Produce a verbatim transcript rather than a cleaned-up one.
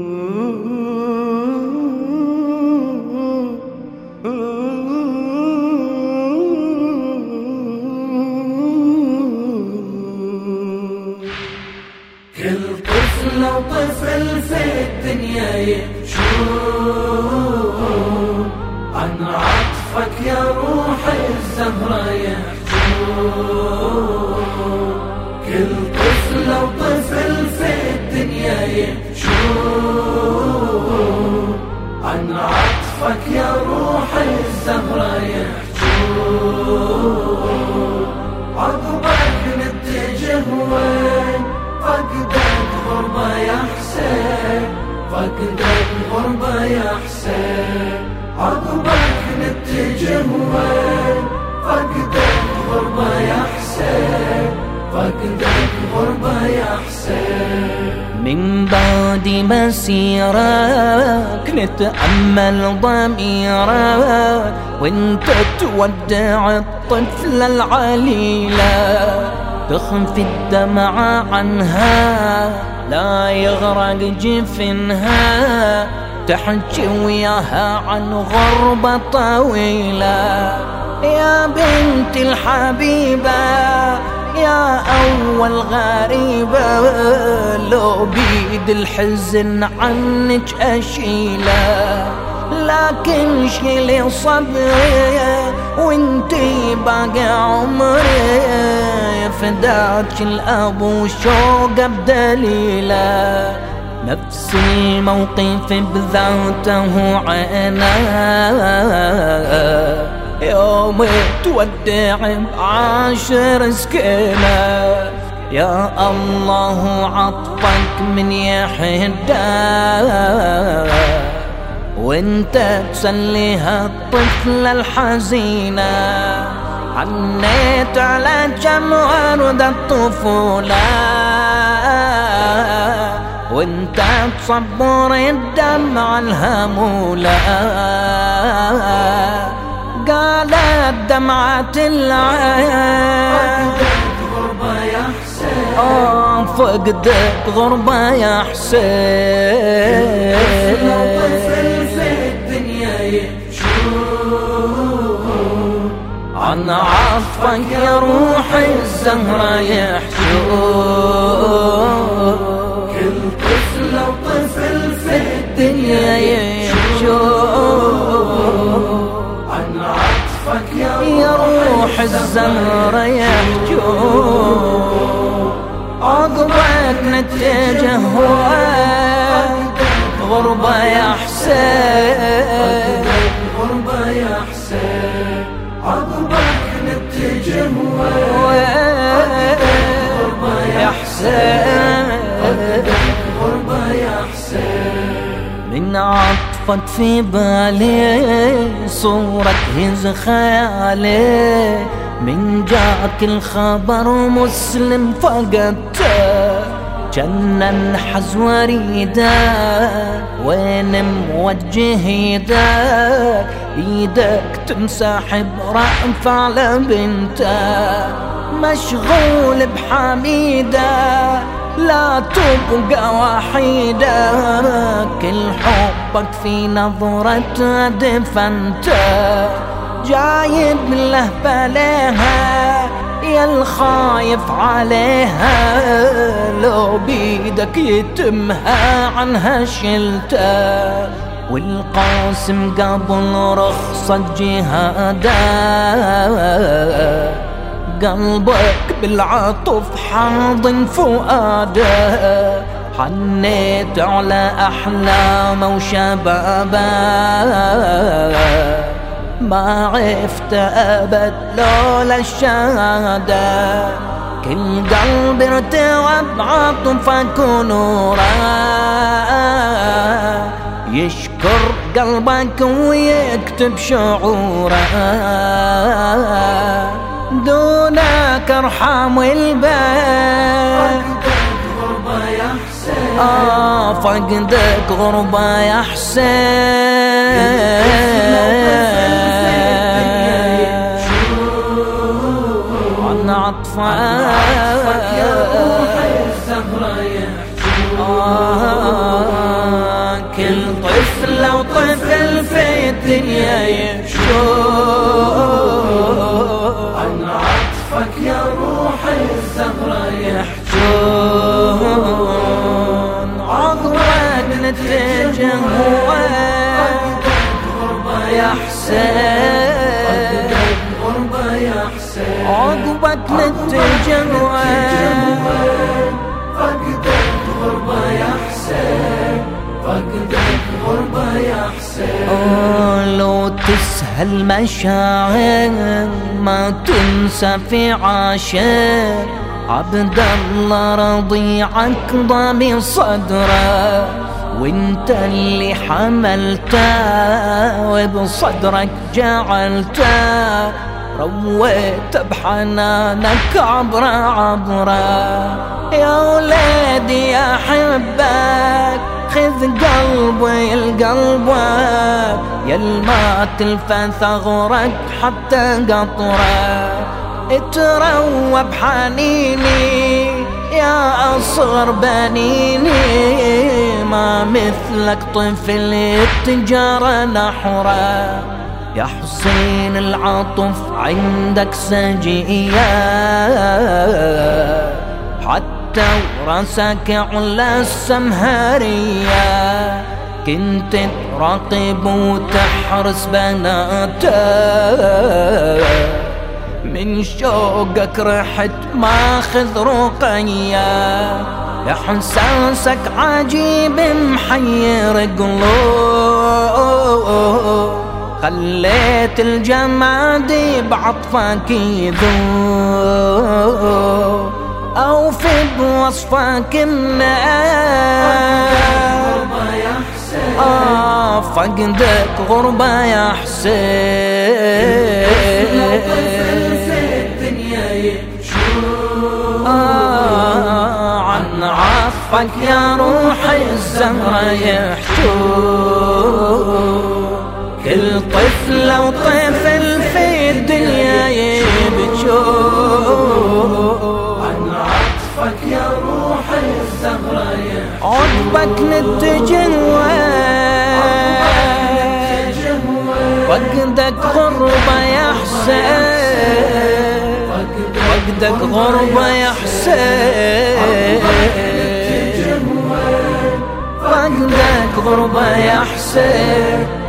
كل طفل وطفل في الدنيا يبجون عن عطفك يا روح الزهرة يحجون. كل طفل وطفل في الدنيا يبجون عن عطفك يا روح الزهرة يحجون. عقبك نتجه وين فقدك غربة يا حسين، فقدك غربة يا حسين. عقبك نتجه وين فقدك غربة يا حسين، فقدك غربة يا حسين. من بعد مسيرك نتأمل ضميرك وانت تودع الطفل العليلة، تخفي الدمع عنها لا يغرق جفنها، تحكي وياها عن غربة طويلة. يا بنت الحبيبة يا أول غريبة، لو بيد الحزن عنك أشيله، لكن شيلي صبري وانتي باقي عمري، فداك الأب وشوقه بدليله. نفس الموقف بذاته عيناه، يوم تودع بعاشر سكينة. يا الله عطفك من يحداه وانت تسليها الطفلة الحزينة. عنيت على جمع ورد الطفولة وانت تصبر الدمع الهمولة. قالت دمعة العين فقدك غربة يا حسين، آه فقدك غربة يا حسين. طفل في الدنيا يبجون عن عطفك يا روح الزهرة يحجون. كل طفل وطفل في الدنيا يحجون عن عطفك يا روح الزهرة يحجون. عقبك نتجه غربة يا حسين، غربة يا حسين. عقبك نتجه غربة يا حسين، غربة يا حسين. من عطفك في بالي صورة هز خيالي، من جاك الخبر مسلم فقدته، جنن انحز وريدك وين موجه ايدك، ايدك تنسحب رأف على بنتك. مشغول بحميدة لا تبقى وحيدة، كل حبك في نظرة دفنته. جايب له بليها يا الخايف عليها، لو بيدك يتمها عنها شلته. والقاسم قبل رخصة جهاده، قلبك بالعطف حاضن فؤاده. حنيت على أحلامه وشبابه، ما عرفت أبد لولا الشهادة. كل قلب ارتوى بعطفك ونوره، يشكر قلبك ويكتب شعوره. دونك ارحم البيت غربة يا حسين، آه فقدك غربة يا حسين. عن عطفك يا روح الزهرة يحجون. الدنيا يحجون عن عطفك يا روح الزهرة يحجون عقبك نتجه يا حسين غربة يا حسين عقبك نتجه فقدك غربة يا حسين فقدك غربة يا حسين لو تسهل مشاعر ما تنسى في عاشر عبد الله رضيعك ضامي صدره وانت اللي حملته وبصدرك جعلته رويت بحنانك عبره عبره يا ولادي يا حبك خذ قلبي القلبك يلما تلفى ثغرك حتى قطره اتروى بحنيني يا أصغر بنيني ما مثلك طفل يتجرى نحره يا حسين العطف عندك سجية حتى وراسك على السمهرية كنت تراقب وتحرس بناته من شوقك رحت ماخذ رقية يا حساسك عجيب محير قلوب خليت الجماد بعطفك يذوب أوفي بوصفك الناس آه فقدك غربة يا حسين آه عن عطفك يا روح الزهرة يحجون كل طفل وطفل في الدنيا يبجون عن عطفك يا روح الزهرة يحجون عقبك نتجه فقدك غربة يا حسين فقدك غربة يا حسين فقدك غربة يا حسين